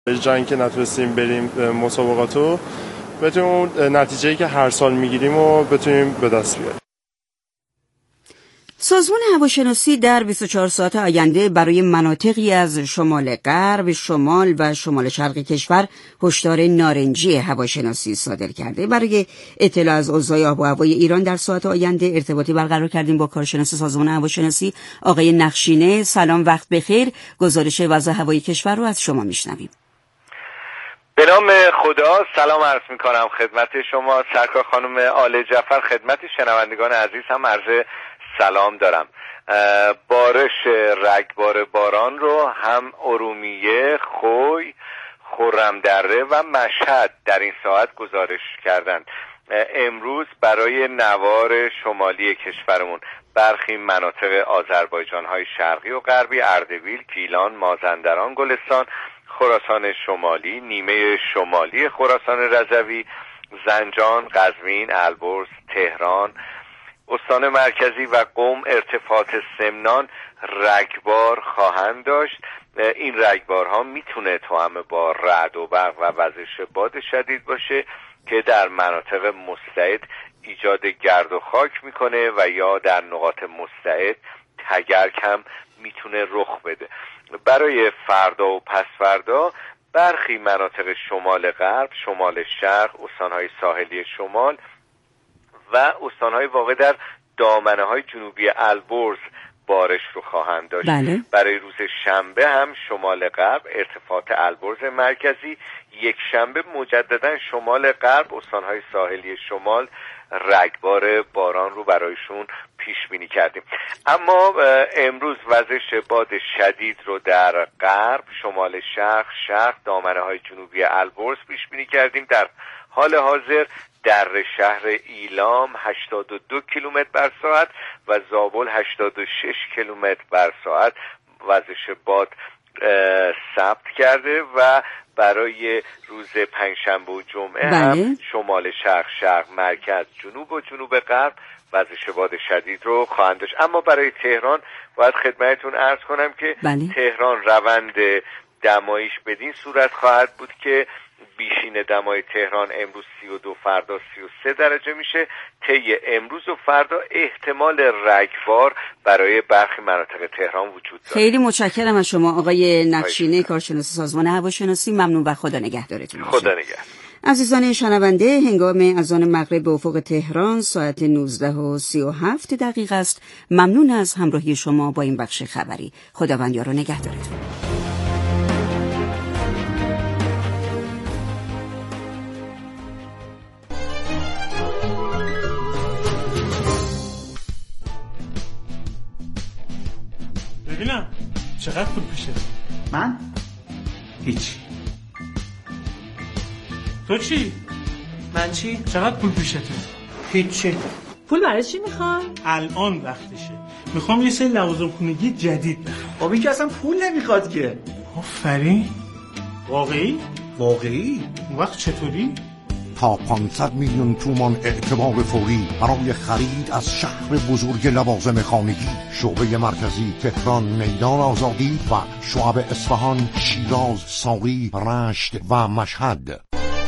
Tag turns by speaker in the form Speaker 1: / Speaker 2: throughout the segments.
Speaker 1: جایی که نتونستیم بریم مسابقاتو بتونیم اون نتیجه‌ای که هر سال میگیریم و بتونیم به دست بیاریم.
Speaker 2: سازمان هواشناسی در 24 ساعت آینده برای مناطقی از شمال غرب، شمال و شمال شرق کشور هشدار نارنجی هواشناسی صادر کرده. برای اطلاع از اوضاع آب و هوای ایران در ساعت آینده ارتباطی برقرار کردیم با کارشناس سازمان هواشناسی آقای نقشینه. سلام، وقت بخیر. گزارش وضع هوای کشور رو از شما میشنویم.
Speaker 3: به نام خدا سلام عرض میکنم خدمت شما سرکار خانم آل جعفر. خدمت شنوندگان عزیز هم عرض سلام دارم. بارش رگبار باران رو هم ارومیه، خوی، خرمدره و مشهد در این ساعت گزارش کردند. امروز برای نوار شمالی کشورمون برخی مناطق آذربایجان‌های شرقی و غربی، اردبیل، گیلان، مازندران، گلستان، خراسان شمالی، نیمه شمالی خراسان رضوی، زنجان، قزوین، البرز، تهران، استان مرکزی و قم ارتفاعات سمنان رگبار خواهند داشت. این رگبارها میتونه توأم با رعد و برق و وزش باد شدید باشه که در مناطق مستعد ایجاد گرد و خاک میکنه و یا در نقاط مستعد تگرگ هم میتونه رخ بده. برای فردا و پس فردا برخی مناطق شمال غرب، شمال شرق، استانهای ساحلی شمال و استانهای واقع در دامنه های جنوبی البرز بارش رو خواهند داشت. برای روز شنبه هم شمال غرب ارتفاعات البرز مرکزی، یک شنبه مجددا شمال غرب استانهای ساحلی شمال رگبار باران رو برایشون پیش بینی کردیم. اما امروز وزش باد شدید رو در غرب، شمال شرق، دامنه های جنوبی البرز پیش بینی کردیم. در حال حاضر در شهر ایلام 82 کیلومتر بر ساعت و زابل 86 کیلومتر بر ساعت وزش باد ثبت کرده و برای روز پنجشنبه و جمعه هم شمال شرق، مرکز، جنوب و جنوب غرب وزش باد شدید رو خواهند داشت. اما برای تهران باید خدمتتون عرض کنم که تهران روند دمایش بدین صورت خواهد بود که بیشین دمای تهران امروز 32، فردا 33 درجه میشه. طی امروز و فردا احتمال رگبار برای برخی مناطق تهران وجود داره.
Speaker 2: خیلی متشکرم از شما آقای نقشینه، کارشناس سازمان هواشناسی. ممنون و خدا نگهدارتون.
Speaker 3: خدا نگهدار.
Speaker 2: عزیزان شنونده، هنگام اذان مغرب به افق تهران ساعت 19:37 است. ممنون از همراهی شما با این بخش خبری. خداوند یار و نگهدارتون.
Speaker 4: ببینم چقدر پول پیشه؟
Speaker 5: من؟ هیچ.
Speaker 4: تو چی؟
Speaker 5: من چی؟
Speaker 4: چقدر پول پیشته؟
Speaker 5: هیچی.
Speaker 6: پول برای چی میخوای؟
Speaker 4: الان وقتشه. میخوام یه سری لوازم خونگی جدید بخرم.
Speaker 5: بابی که اصلا پول نمیخواد که.
Speaker 4: آفرین. واقعی؟
Speaker 5: واقعی؟
Speaker 4: اون وقت چطوری؟
Speaker 7: تا 500 میلیون تومان اعتبار فوری برای خرید از شهر بزرگ لوازم خانگی. شعبه مرکزی تهران، میدان آزادی و شعب اصفهان، شیراز، ساری، رشت و مشهد.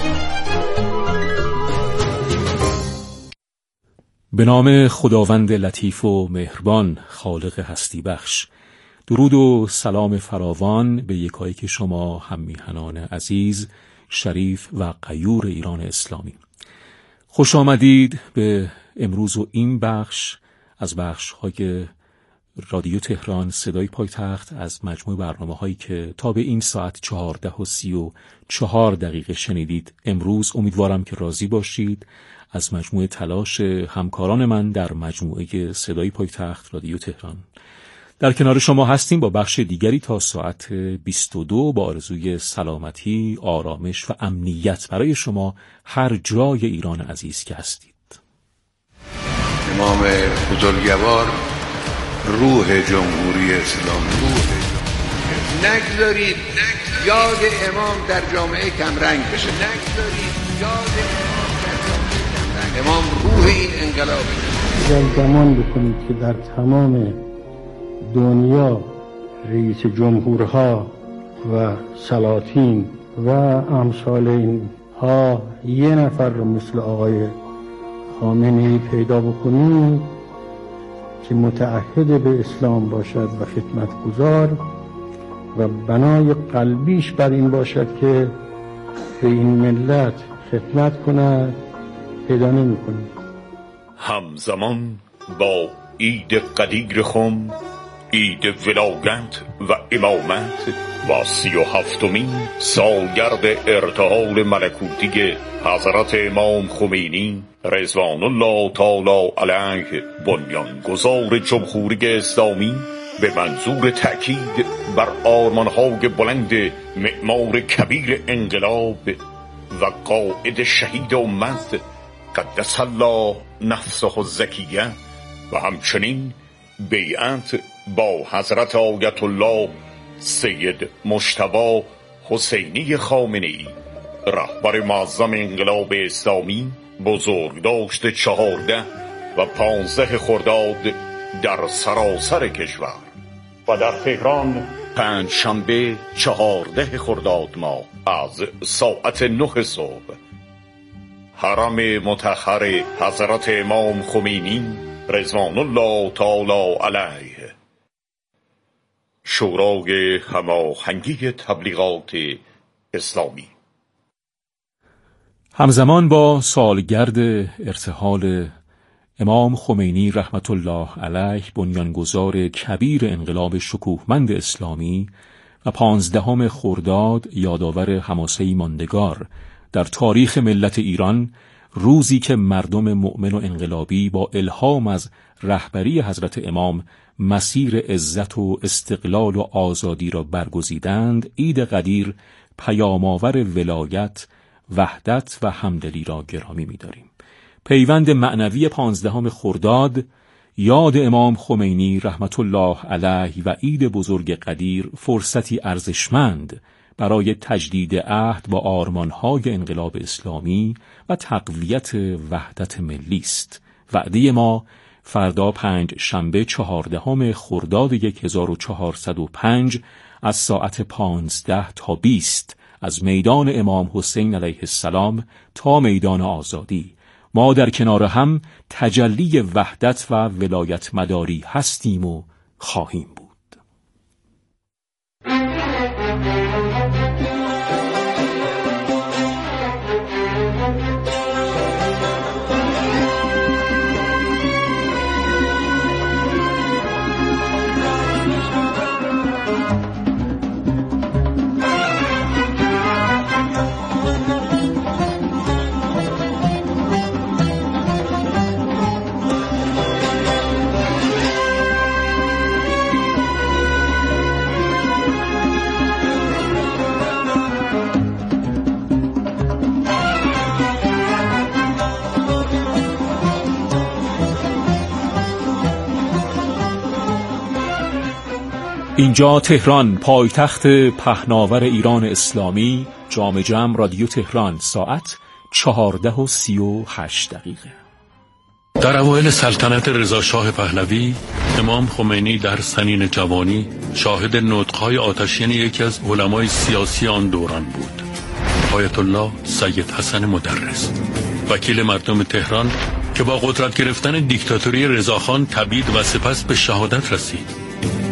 Speaker 8: به نام خداوند لطیف و مهربان، خالق هستی بخش. درود و سلام فراوان به یکایک شما هم میهنان عزیز، شریف و غیور ایران اسلامی. خوش آمدید به امروز و این بخش از بخش‌های رادیو تهران صدای پایتخت از مجموع برنامه‌هایی که تا به این ساعت 14:34 شنیدید. امروز امیدوارم که راضی باشید از مجموع تلاش همکاران من در مجموعه صدای پایتخت رادیو تهران. در کنار شما هستیم با بخش دیگری تا ساعت 22 با آرزوی سلامتی، آرامش و امنیت برای شما هر جای ایران عزیز که هستید.
Speaker 9: امام بزرگوار روح جمهوری اسلامی. نگذارید یاد امام در جامعه کمرنگ بشه. نگذارید یاد امام در جامعه کمرنگ. امام روح این انقلابه.
Speaker 10: زمان بکنید که در تمام دنیا رئیس جمهورها و سلاطین و امثال اینها یه نفر رو مثل آقای خامنه‌ای پیدا بکنیم که متعهد به اسلام باشد و خدمتگزار و بنای قلبیش بر این باشد که به این ملت خدمت کند، پیدا نمی‌کنیم.
Speaker 11: همزمان با عید قدیر خم، عید ولایت و امامت و 37مین سالگرد ارتحال ملکوتی حضرت امام خمینی رضوان الله تعالی علیه بنیانگذار جمهوری اسلامی به منظور تأکید بر آرمان‌های بلند معمار کبیر انقلاب و قائد شهید امت قدس الله نفسه الزکیه و همچنین بیعت با حضرت آیت الله سید مجتبی حسینی خامنه‌ای رهبر معظم انقلاب اسلامی بزرگداشت 14 و 15 خرداد در سراسر کشور و در تهران پنجشنبه 14 خرداد ماه از ساعت 9 صبح حرم مطهر حضرت امام خمینی رضوان الله تعالی علیه. شورای هماهنگی تبلیغات اسلامی.
Speaker 8: همزمان با سالگرد ارتحال امام خمینی رحمت الله علیه بنیانگذار کبیر انقلاب شکوهمند اسلامی و 15 خرداد یادآور حماسه‌ای ماندگار در تاریخ ملت ایران، روزی که مردم مؤمن و انقلابی با الهام از رهبری حضرت امام مسیر عزت و استقلال و آزادی را برگزیدند، عید قدیر پیام‌آور ولایت، وحدت و همدلی را گرامی می‌داریم. پیوند معنوی 15 خرداد، یاد امام خمینی رحمت الله علیه و عید بزرگ قدیر فرصتی ارزشمند برای تجدید عهد با آرمان‌های انقلاب اسلامی و تقویت وحدت ملی است. وعده ما فردا پنجشنبه 14 خرداد 1405 از ساعت 15 تا 20 از میدان امام حسین علیه السلام تا میدان آزادی ما در کنار هم تجلی وحدت و ولایت مداری هستیم و خواهیم بود. اینجا تهران، پایتخت پهناور ایران اسلامی، جام جم رادیو تهران، ساعت 14:38.
Speaker 12: در اوایل سلطنت رضا شاه پهلوی، امام خمینی در سنین جوانی شاهد نطق‌های آتشین یکی از علمای سیاسی آن دوران بود، آیت الله سید حسن مدرس، وکیل مردم تهران که با قدرت گرفتن دیکتاتوری رضاخان تبعید و سپس به شهادت رسید.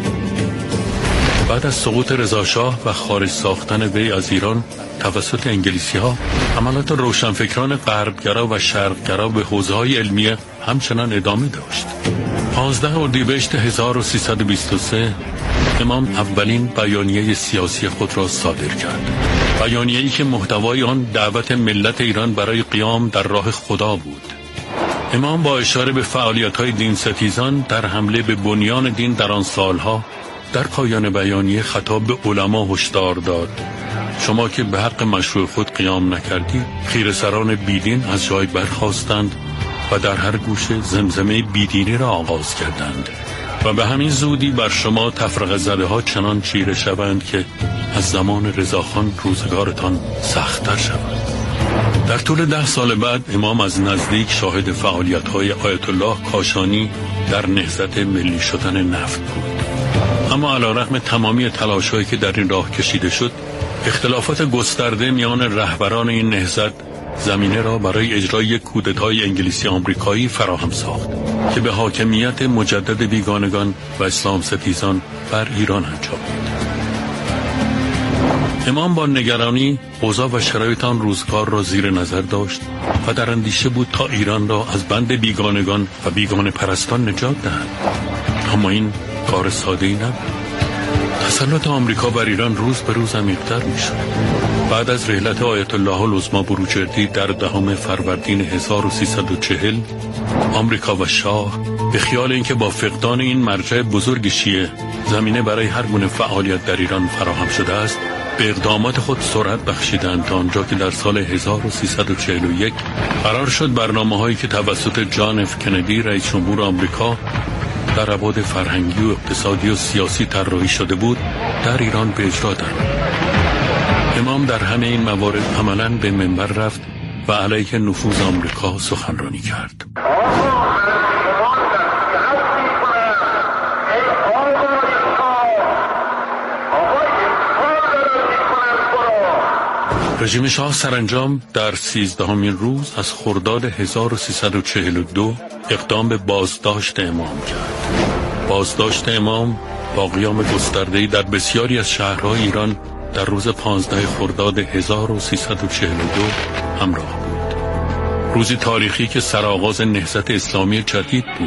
Speaker 12: بعد از سقوط رضاشاه و خارج ساختن وی از ایران توسط انگلیسی‌ها، حملات روشنفکران غربگرا و شرقگرا به حوزه‌های علمیه همچنان ادامه داشت. 15 اردیبهشت 1323 امام اولین بیانیه سیاسی خود را صادر کرد. بیانیه‌ای که محتوای آن دعوت ملت ایران برای قیام در راه خدا بود. امام با اشاره به فعالیت‌های دینستیزان در حمله به بنیان دین در آن سالها، در پایان بیانیه خطاب به علما هشدار داد: شما که به حق مشروع خود قیام نکردید، خیره‌سران بیدین از جای برخاستند و در هر گوشه زمزمه بیدینی را آغاز کردند و به همین زودی بر شما تفرقه زده ها چنان چیره شوند که از زمان رضاخان روزگارتان سخت‌تر شود. در طول 10 سال بعد امام از نزدیک شاهد فعالیت‌های آیت الله کاشانی در نهضت ملی شدن نفت بود. اما علیرغم تمامی تلاش‌هایی که در این راه کشیده شد، اختلافات گسترده میان رهبران این نهضت زمینه را برای اجرای کودتای انگلیسی آمریکایی فراهم ساخت که به حاکمیت مجدد بیگانگان و اسلام ستیزان بر ایران انجامید. امام با نگرانی اوضاع و شرایط آن روزگار را زیر نظر داشت و در اندیشه بود تا ایران را از بند بیگانگان و بیگانه پرستان نجات دهد. اما این کار ساده‌ای نبود. تسلط آمریکا بر ایران روز به روز عمیق‌تر می‌شد. بعد از رحلت آیت الله العظمی بروجردی در 10 فروردین 1340 آمریکا و شاه به خیال اینکه با فقدان این مرجع بزرگ شیعه زمینه برای هر گونه فعالیت در ایران فراهم شده است، به اقدامات خود سرعت بخشیدند تا آنجا که در سال 1341 قرار شد برنامه‌هایی که توسط جان اف کندی رئیس جمهور آمریکا در ابعاد فرهنگی و اقتصادی و سیاسی طراحی شده بود در ایران به اجرا درآمد. امام در همه این موارد عملاً به منبر رفت و علیه نفوذ آمریکا سخنرانی کرد. رژیم شاه سرانجام در 13مین روز از خرداد 1342 اقدام به بازداشت امام کرد. بازداشت امام با قیام گسترده‌ای در بسیاری از شهرهای ایران در روز 15 خرداد 1342 همراه بود. روزی تاریخی که سرآغاز نهضت اسلامی جدید بود.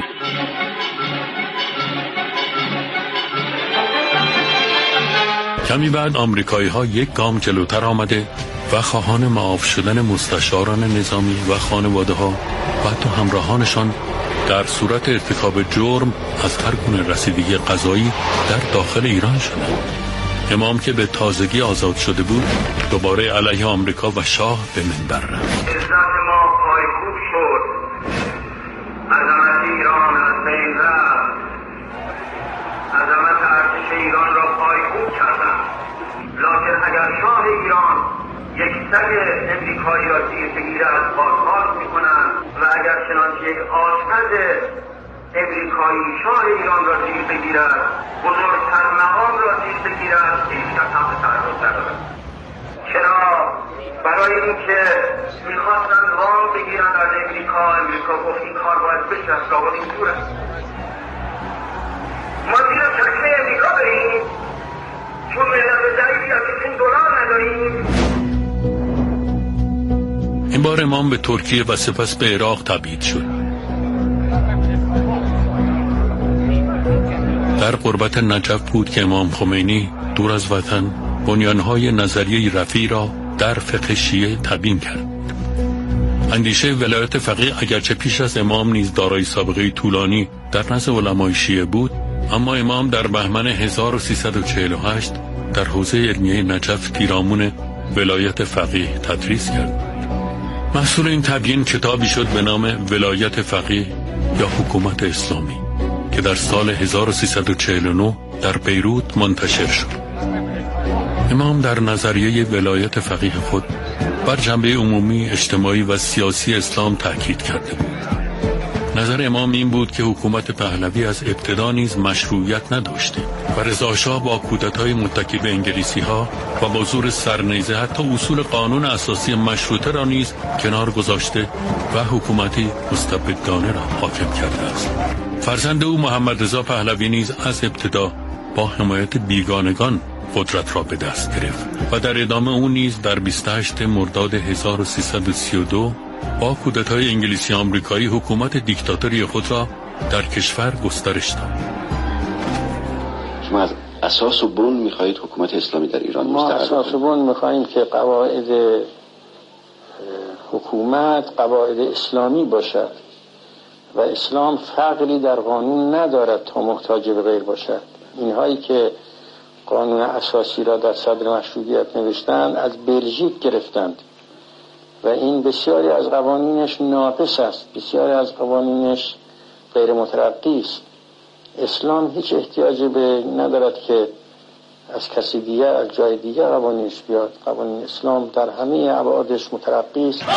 Speaker 12: کمی بعد آمریکایی‌ها یک گام جلوتر آمده و خواهان معاف شدن مستشاران نظامی و خانواده‌ها و حتی همراهانشان در صورت ارتکاب جرم از هر گونه رسیدگی قضایی در داخل ایران شدند. امام که به تازگی آزاد شده بود دوباره علیه آمریکا و شاه به منبر رفت.
Speaker 13: عزت ما پایکوب شد، عظمت ایران از بین رفت، عظمت ارتش ایران را پایکوب کردند. لکن اگر شاه ایران یک سگ امریکایی را زیر بگیرد بازخواست میکنند و اگر چنانچه یک آشپز امریکایی شاه ایران را زیر بگیرد، بزرگتر مقام را زیر بگیرد، هیچکس هم به تعرض ندارد. چرا؟ برای اینکه میخواستند وام بگیرند از امریکا گفت این کار باید بشه، از لابد این دور است. ما زیر چشمه امریکا بریم چون ملت ضعیفی هستیم، دلار نداریم.
Speaker 12: این بار امام به ترکیه و سپس به عراق تبعید شد. در قربت نجف بود که امام خمینی دور از وطن بنیانهای نظریه رفیع را در فقه شیعه تبیین کرد. اندیشه ولایت فقیه اگرچه پیش از امام نیز دارای سابقه طولانی در نزد علمای شیعه بود، اما امام در بهمن 1348 در حوزه علمیه نجف پیرامون ولایت فقیه تدریس کرد. محصول این تبیین کتابی شد به نام ولایت فقیه یا حکومت اسلامی که در سال 1349 در بیروت منتشر شد. امام در نظریه ولایت فقیه خود بر جنبه عمومی، اجتماعی و سیاسی اسلام تاکید کرده بود. نظر امام این بود که حکومت پهلوی از ابتدا نیز مشروعیت نداشته و رضا شاه با کودتای متکی به انگلیسی‌ها و با زور سرنیزه حتی اصول قانون اساسی مشروطه را نیز کنار گذاشته و حکومتی مستبدانه را حاکم کرده است. فرزند او محمد رضا پهلوی نیز از ابتدا با حمایت بیگانگان قدرت را به دست گرفت و در ادامه او نیز در 28 مرداد 1332 با کودتای انگلیسی آمریکایی حکومت دیکتاتوری خود را در کشور گسترش داد.
Speaker 14: شما از اساس و بن می‌خواهید حکومت اسلامی در ایران
Speaker 10: ما اساس و بن می‌خواهیم که قواعد حکومت قواعد اسلامی باشد و اسلام فقری در قانون ندارد تا محتاج به غیر باشد. اینهایی که قانون اساسی را در صدر مشروطیت نوشتند از بلژیک گرفتند و این بسیاری از قوانینش ناقص است، بسیاری از قوانینش غیر مترقی است. اسلام هیچ احتیاجی به ندارد که از کسی دیگر از جای دیگر قوانینش بیاد. قوانین اسلام در همه ابعادش مترقی است.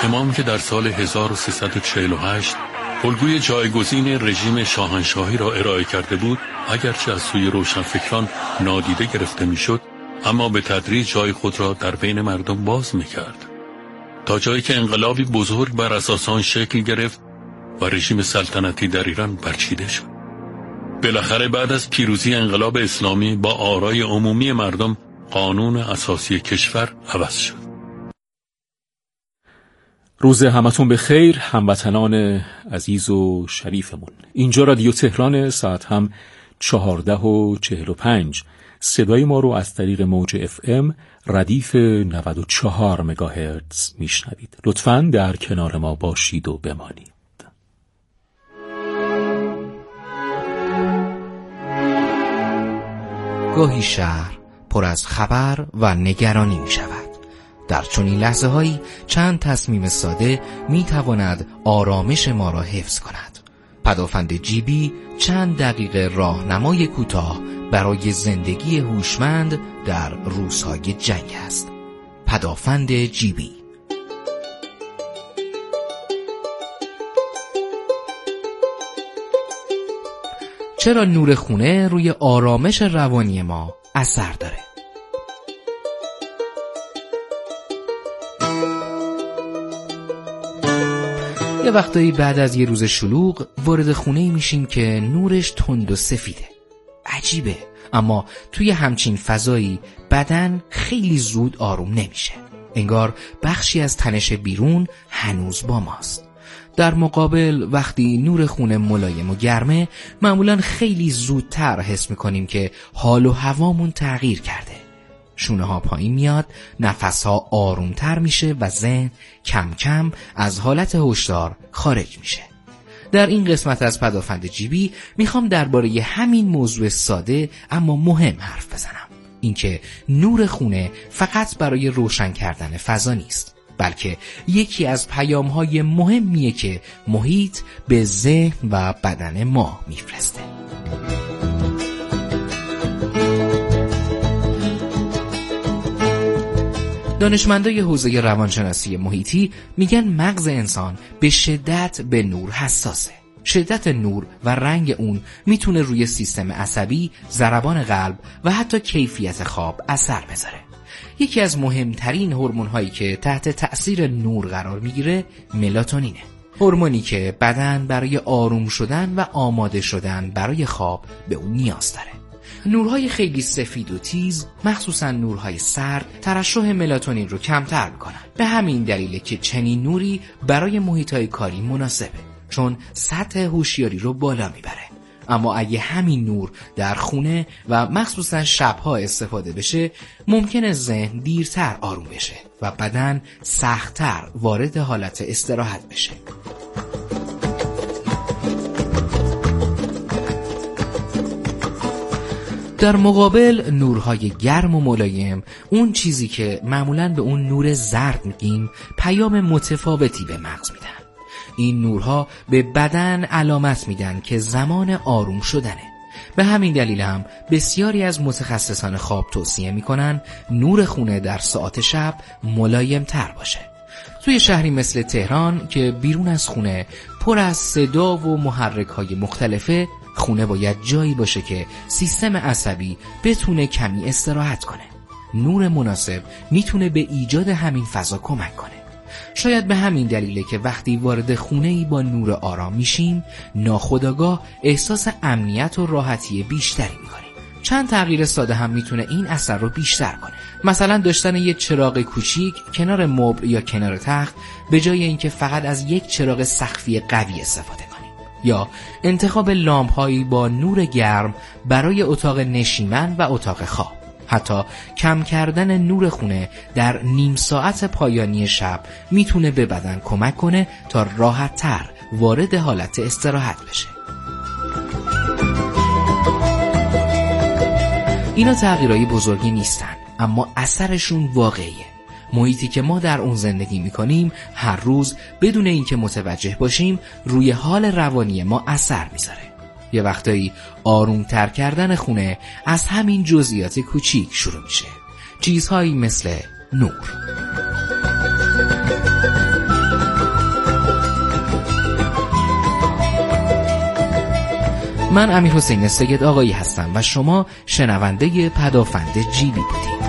Speaker 12: امامی که در سال 1348 الگوی جایگزین رژیم شاهنشاهی را ارائه کرده بود، اگرچه از سوی روشنفکران نادیده گرفته میشد، اما به تدریج جای خود را در بین مردم باز میکرد، تا جایی که انقلابی بزرگ بر اساس آن شکل گرفت و رژیم سلطنتی در ایران برچیده شد. بالاخره بعد از پیروزی انقلاب اسلامی با آرای عمومی مردم، قانون اساسی کشور عوض شد.
Speaker 8: روز همتون به خیر هموطنان عزیز و شریفمون. اینجا رادیو تهران، ساعت هم 14:45. صدای ما رو از طریق موج FM ردیف 94 مگاهرتز میشنوید. لطفاً در کنار ما باشید و بمانید.
Speaker 15: گاهی شهر پر از خبر و نگرانی می شود. در چنین لحظه هایی چند تصمیم ساده می تواند آرامش ما را حفظ کند. پدافند جیبی چند دقیقه راهنمای کوتاه برای زندگی هوشمند در روزهای جنگ است. پدافند جیبی. چرا نور خونه روی آرامش روانی ما اثر داره؟ یه وقتایی بعد از یه روز شلوغ وارد خونه‌ای میشیم که نورش تند و سفیده. عجیبه، اما توی همچین فضایی بدن خیلی زود آروم نمیشه. انگار بخشی از تنش بیرون هنوز با ماست. در مقابل وقتی نور خونه ملایم و گرمه، معمولاً خیلی زودتر حس میکنیم که حال و هوامون تغییر کرده. شونه ها پایین میاد، نفس ها آرومتر میشه و ذهن کم کم از حالت هشدار خارج میشه. در این قسمت از پدافند جیبی میخوام درباره همین موضوع ساده اما مهم حرف بزنم. اینکه نور خونه فقط برای روشن کردن فضا نیست، بلکه یکی از پیام‌های مهمیه که محیط به ذهن و بدن ما میفرسته. دانشمندای حوزه روانشناسی محیطی میگن مغز انسان به شدت به نور حساسه. شدت نور و رنگ اون میتونه روی سیستم عصبی، ضربان قلب و حتی کیفیت خواب اثر بذاره. یکی از مهمترین هورمون‌هایی که تحت تأثیر نور قرار میگیره ملاتونینه. هورمونی که بدن برای آروم شدن و آماده شدن برای خواب به اون نیاز داره. نورهای خیلی سفید و تیز، مخصوصا نورهای سرد، ترشح ملاتونین رو کمتر میکنن. به همین دلیله که چنین نوری برای محیطهای کاری مناسبه، چون سطح هوشیاری رو بالا میبره. اما اگه همین نور در خونه و مخصوصا شبها استفاده بشه، ممکنه ذهن دیرتر آروم بشه و بدن سخت‌تر وارد حالت استراحت بشه. در مقابل نورهای گرم و ملایم، اون چیزی که معمولاً به اون نور زرد میگیم، پیام متفاوتی به مغز میدن. این نورها به بدن علامت میدن که زمان آروم شدنه. به همین دلیل هم بسیاری از متخصصان خواب توصیه میکنن نور خونه در ساعات شب ملایم تر باشه. توی شهری مثل تهران که بیرون از خونه پر از صدا و محرک‌های مختلفه، خونه باید جایی باشه که سیستم عصبی بتونه کمی استراحت کنه. نور مناسب میتونه به ایجاد همین فضا کمک کنه. شاید به همین دلیله که وقتی وارد خونه‌ای با نور آرام میشیم، ناخودآگاه احساس امنیت و راحتی بیشتری میکنیم. چند تغییر ساده هم میتونه این اثر رو بیشتر کنه. مثلا داشتن یه چراغ کوچیک کنار مبل یا کنار تخت به جای اینکه فقط از یک چراغ سقفی قوی استفاده کنیم، یا انتخاب لامپ‌هایی با نور گرم برای اتاق نشیمن و اتاق خواب. حتی کم کردن نور خونه در نیم ساعت پایانی شب میتونه به بدن کمک کنه تا راحت تر وارد حالت استراحت بشه. اینا تغییرای بزرگی نیستن، اما اثرشون واقعیه. محیطی که ما در اون زندگی میکنیم هر روز بدون اینکه متوجه باشیم روی حال روانی ما اثر میذاره. یه وقتایی آرومتر کردن خونه از همین جزئیات کوچیک شروع میشه. چیزهایی مثل نور. من امیرحسین سید آقایی هستم و شما شنونده پدافند جیلی بودید.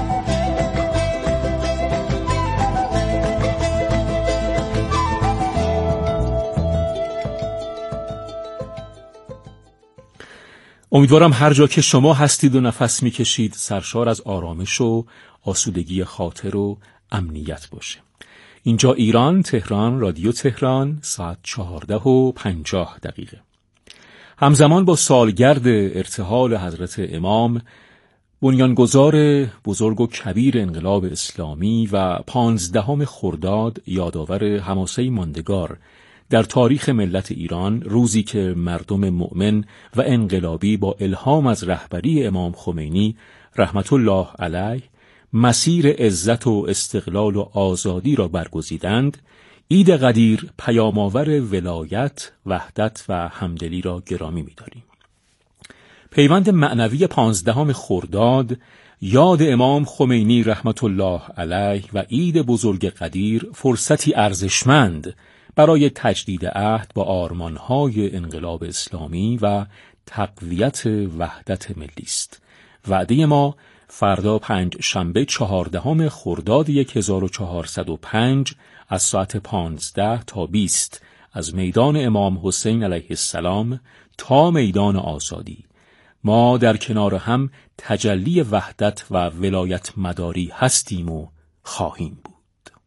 Speaker 8: امیدوارم هر جا که شما هستید و نفس میکشید سرشار از آرامش و آسودگی خاطر و امنیت باشه. اینجا ایران، تهران، رادیو تهران، ساعت 14:50. همزمان با سالگرد ارتحال حضرت امام، بنیانگذار بزرگ و کبیر انقلاب اسلامی و 15 خرداد یادآور حماسه ماندگار در تاریخ ملت ایران، روزی که مردم مؤمن و انقلابی با الهام از رهبری امام خمینی رحمت الله علیه مسیر عزت و استقلال و آزادی را برگزیدند، عید قدیر پیام‌آور ولایت، وحدت و همدلی را گرامی می‌داریم. پیوند معنوی 15 خرداد، یاد امام خمینی رحمت الله علیه و عید بزرگ قدیر فرصتی ارزشمند برای تجدید عهد با آرمان‌های انقلاب اسلامی و تقویت وحدت ملی است. وعده ما فردا پنجشنبه 14 خرداد 1405 از ساعت 15 تا 20 از میدان امام حسین علیه السلام تا میدان آزادی ما در کنار هم تجلی وحدت و ولایت مداری هستیم و خواهیم بود.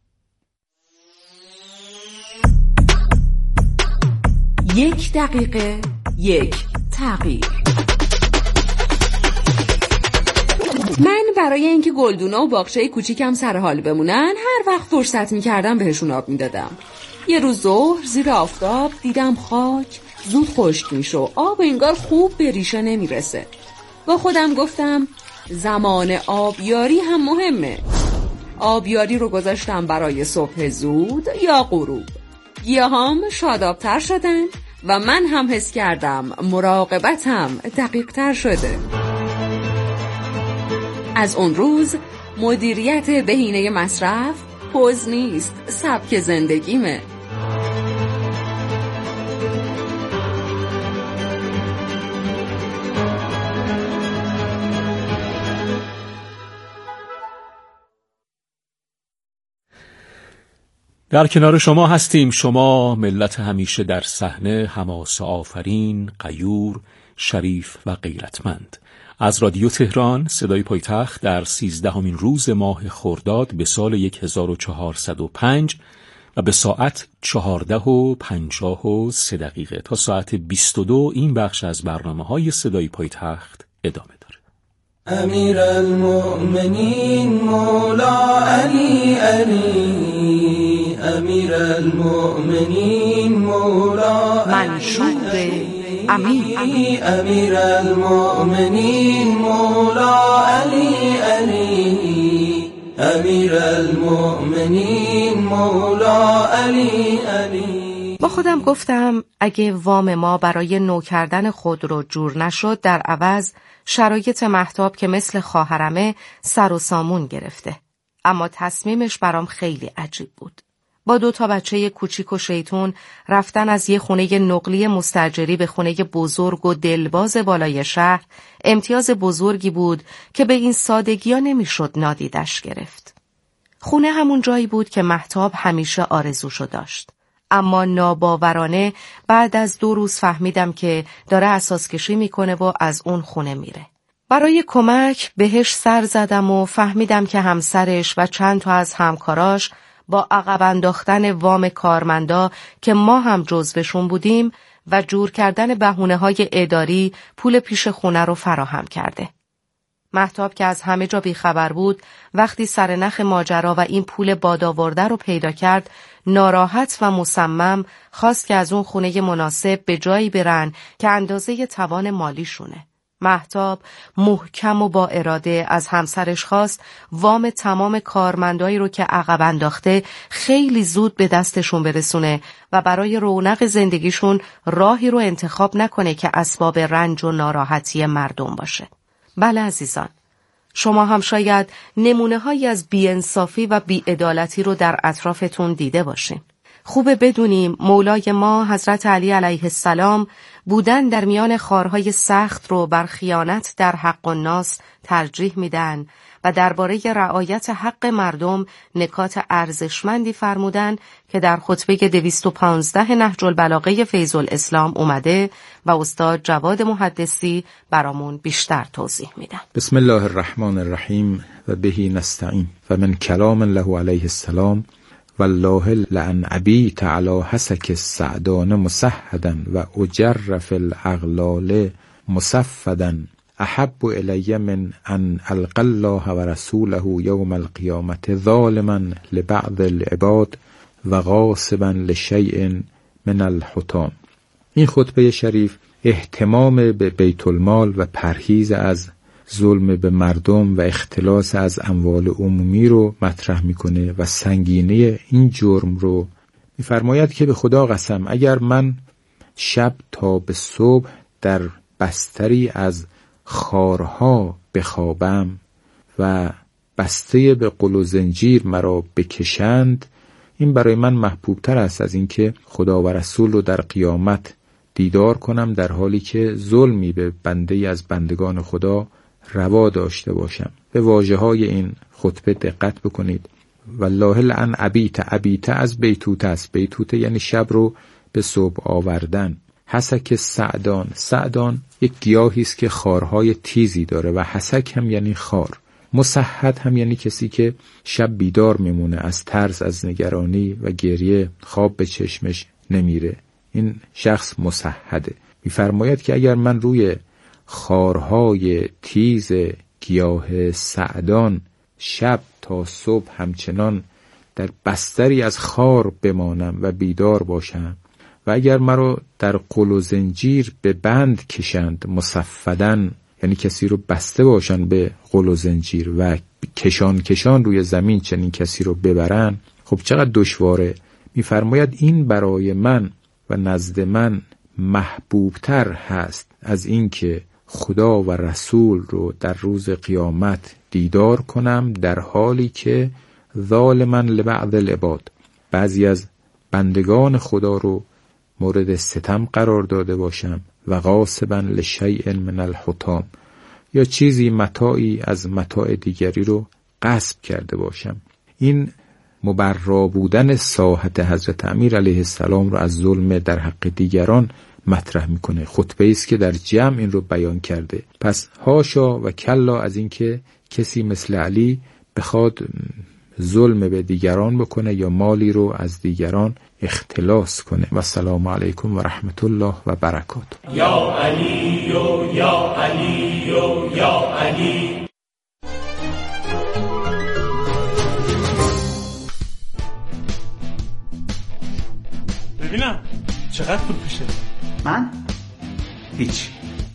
Speaker 6: یک دقیقه، یک تغییر. من برای اینکه گلدونا و باغچه کوچیکم سر حال بمونن هر وقت فرصت می‌کردم بهشون آب می‌دادم. یه روز ظهر زیر آفتاب دیدم خاک زود خشک میشه و آب انگار خوب به ریشه نمیرسه. با خودم گفتم زمان آبیاری هم مهمه. آبیاری رو گذاشتم برای صبح زود یا غروب. گیاهام شادابتر شدن و من هم حس کردم مراقبتم دقیق‌تر شده. از اون روز مدیریت بهینه مصرف پوز نیست، سبک زندگیمه.
Speaker 8: در کنار شما هستیم، شما ملت همیشه در صحنه، حماسه آفرین، غیور، شریف و غیرتمند. از رادیو تهران صدای پایتخت در 13مین روز ماه خرداد به سال 1405 و به ساعت 14:53 تا ساعت 22 این بخش از برنامه‌های صدای پایتخت ادامه داره.
Speaker 16: امیر المؤمنین مولا علی امیر المؤمنین مولا
Speaker 6: منشور امیر
Speaker 16: المؤمنین مولا علی امیر المؤمنین مولا علی
Speaker 17: با خودم گفتم اگه وام ما برای نو کردن خود رو جور نشد، در عوض شرایط مهتاب که مثل خواهرمه سر و سامون گرفته. اما تصمیمش برام خیلی عجیب بود. با 2 بچه کوچیک و شیطون رفتن از یه خونه نقلی مستاجری به خونه بزرگ و دلباز بالای شهر امتیاز بزرگی بود که به این سادگی‌ها نمیشد نادیدش گرفت. خونه همون جایی بود که مهتاب همیشه آرزوشو داشت. اما ناباورانه بعد از 2 روز فهمیدم که داره اساس کشی میکنه و از اون خونه میره. برای کمک بهش سر زدم و فهمیدم که همسرش و چند تا از همکاراش با عقب انداختن وام کارمندا که ما هم جزوشون بودیم و جور کردن بهونه‌های اداری پول پیش خونه رو فراهم کرده. مهتاب که از همه جا بیخبر بود، وقتی سرنخ ماجرا و این پول بادآورده رو پیدا کرد، ناراحت و مصمم خواست که از اون خونه مناسب به جایی برن که اندازه توان مالیشونه. مهتاب محکم و با اراده از همسرش خواست وام تمام کارمندایی رو که عقب انداخته خیلی زود به دستشون برسونه و برای رونق زندگیشون راهی رو انتخاب نکنه که اسباب رنج و ناراحتی مردم باشه. بله عزیزان، شما هم شاید نمونه‌هایی از بی‌انصافی و بی‌عدالتی رو در اطرافتون دیده باشین. خوبه بدونیم مولای ما حضرت علی علیه السلام بودن در میان خارهای سخت رو بر خیانت در حق الناس ترجیح میدن و درباره رعایت حق مردم نکات ارزشمندی فرمودن که در خطبه 215 نهج البلاغه فیض الاسلام اومده و استاد جواد محدثی برامون بیشتر توضیح میدن.
Speaker 18: بسم الله الرحمن الرحیم و بهی نستعین و من کلام له علیه السلام والله لأن ابیت علی حسک السعدان مسحدا و اجر فی الاغلال مصفدا احب الی من ان القی الله و رسوله یوم القیامة ظالما لبعض العباد و غاصبا لشیء من الحطام. این خطبه شریف اهتمام به بیت المال و پرهیز از ظلم به مردم و اختلاس از اموال عمومی رو مطرح میکنه و سنگینی این جرم رو میفرماید که به خدا قسم اگر من شب تا به صبح در بستری از خارها بخوابم و بسته به قل و زنجیر مرا بکشند، این برای من محبوب تر است از اینکه خدا و رسول رو در قیامت دیدار کنم در حالی که ظلمی به بنده از بندگان خدا روا داشته باشم. به واژه های این خطبه دقت بکنید. والله لأن ابیت از بیتوته است. بیتوته یعنی شب رو به صبح آوردن. حسک سعدان یک گیاهی است که خارهای تیزی داره و حسک هم یعنی خار. مسحد هم یعنی کسی که شب بیدار میمونه، از ترس، از نگرانی و گریه خواب به چشمش نمیره. این شخص مسحده. میفرماید که اگر من روی خارهای تیز گیاه سعدان شب تا صبح همچنان در بستری از خار بمانم و بیدار باشم و اگر مرا در قل و زنجیر به بند کشند، مصفدن یعنی کسی رو بسته باشن به قل و زنجیر و کشان روی زمین چنین کسی رو ببرن، خب چقدر دشواره. میفرماید این برای من و نزد من محبوبتر هست از این که خدا و رسول رو در روز قیامت دیدار کنم در حالی که ظالما لبعض العباد، بعضی از بندگان خدا رو مورد ستم قرار داده باشم و غاصبا لشیء من الحطام، یا چیزی متاعی از متاع دیگری رو غصب کرده باشم. این مبرا بودن ساحت حضرت امیر علیه السلام رو از ظلم در حق دیگران مطرح میکنه. خطبه است که در جمع این رو بیان کرده. پس هاشا و کلا از اینکه کسی مثل علی بخواد ظلم به دیگران بکنه یا مالی رو از دیگران اختلاس کنه. و السلام علیکم و رحمت الله و برکاته.
Speaker 4: یا علی و یا علی و یا علی. ببینم چقدر پول پیشه؟
Speaker 5: من؟ هیچ.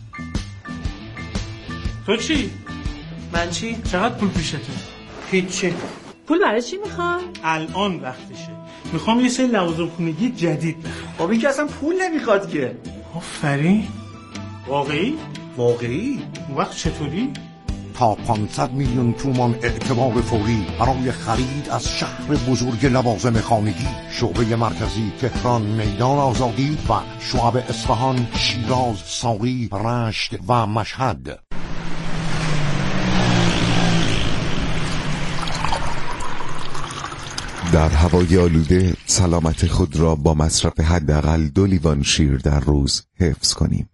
Speaker 4: تو چی؟
Speaker 5: من چی؟
Speaker 4: چقدر پول پیشته؟
Speaker 5: هیچی.
Speaker 19: پول برای چی میخوای؟
Speaker 4: الان وقتشه. میخوام یه سری لوازم خونگی جدید بخرم.
Speaker 5: خب این که اصلا پول نمیخواد که.
Speaker 4: آفرین. واقعی؟
Speaker 5: واقعی؟
Speaker 4: اون وقت چطوری؟
Speaker 7: تا 500 میلیون تومان اعتبار فوری برای خرید از شهر بزرگ لوازم خانگی. شعبه مرکزی تهران میدان آزادی و شعب اصفهان، شیراز، ساری، رشت و مشهد.
Speaker 20: در هوای آلوده سلامت خود را با مصرف حداقل 2 لیوان شیر در روز حفظ کنیم.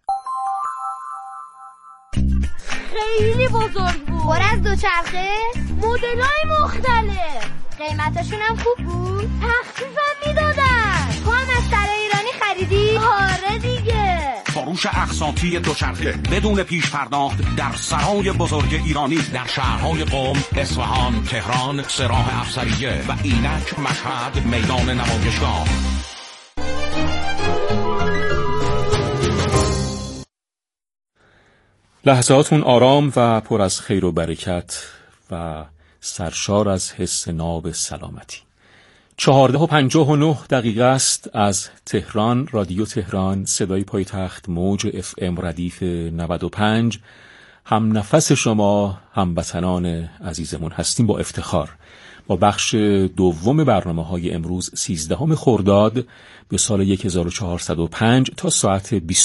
Speaker 21: خیلی بزرگ بود، پر از دوچرخه، مدل‌های مختلف، قیمتاشون هم خوب بود، تخفیفم میدادن. تو هم از سرای ایرانی خریدی؟ آره دیگه.
Speaker 22: فروش اقساطی دوچرخه بدون پیش پرداخت در سرای بزرگ ایرانی در شهرهای قم، اصفهان، تهران، سراح افسریه و اینک، مشهد، میدان نمایشگاه.
Speaker 8: لحظاتون آرام و پر از خیر و برکت و سرشار از حس ناب سلامتی. 14:59 است از تهران. رادیو تهران، صدای پایتخت، موج FM ردیف 95. هم نفس شما هموطنان عزیزمون هستیم با افتخار. با بخش دوم برنامه‌های امروز 13 خرداد به سال 1405 تا ساعت 20